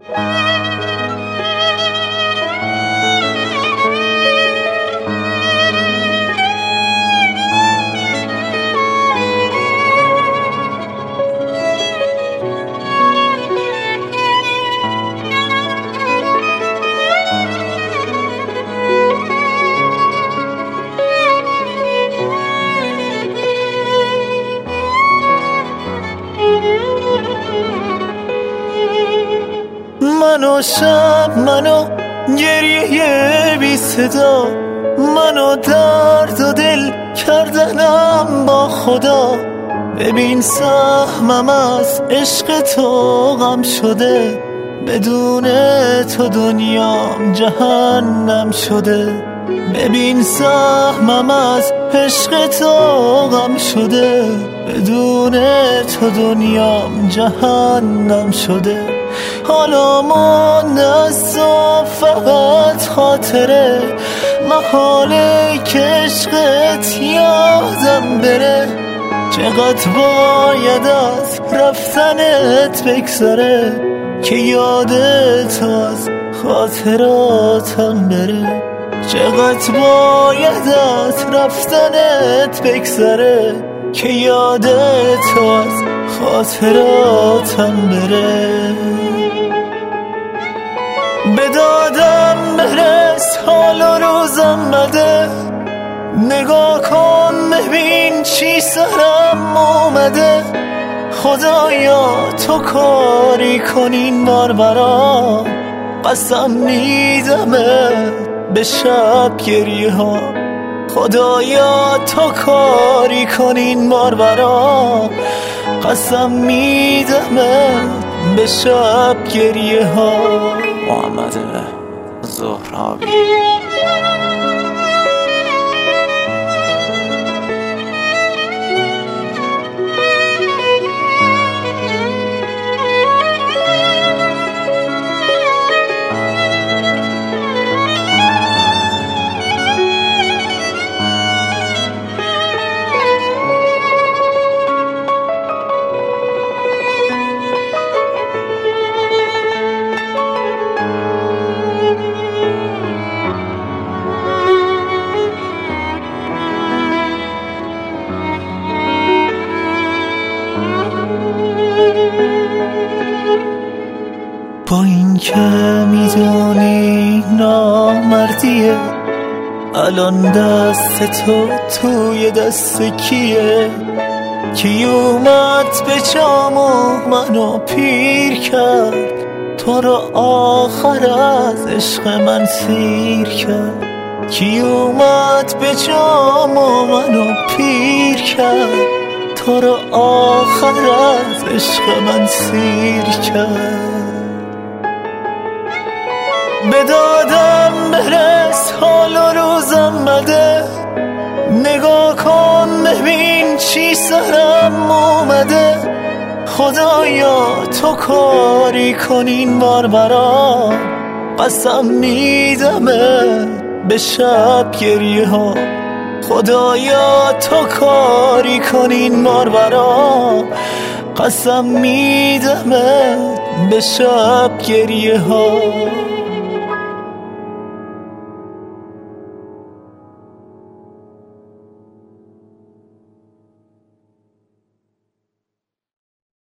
منو شب، منو گریه بی صدا، منو درد و دل کردنم با خدا. ببین سهمم از عشق تو غم شده، بدون تو دنیام جهنم شده. ببین سهمم از عشق تو غم شده، بدون تو دنیام جهنم شده. حالا مانده از تو فقط خاطره، محاله که عشقت یادم بره. چقدر باید از رفتنت بگذره که یادت از خاطراتم بره. چقدر باید از رفتنت بگذره که یادت از خاطراتم بره. به دادم برس، حال و روزم بده، نگاه کن ببین چی سرم اومده. خدایا تو کاری کن این بار برام، قسم میدمه به شب گریه ها. خدایا تو کاری کن این بار برام، قسم میدمه به شب گریه ها. محمد زهرابی. با این که میدونی نامردیه، الان دست تو توی دست کیه؟ کی اومد به جام و منو پیر کرد، تو رو آخر از عشق من سیر کرد. کی اومد به جام و منو پیر کرد، تو رو آخر از عشق من سیر کرد. به دادم برس، حال و روزم بده، نگاه کن ببین چی سرم اومده. خدایا تو کاری کن این بار برام، قسم میدمه به شب گریه ها. خدایا تو کاری کن این بار برام، قسم میدمه به شب گریه ها.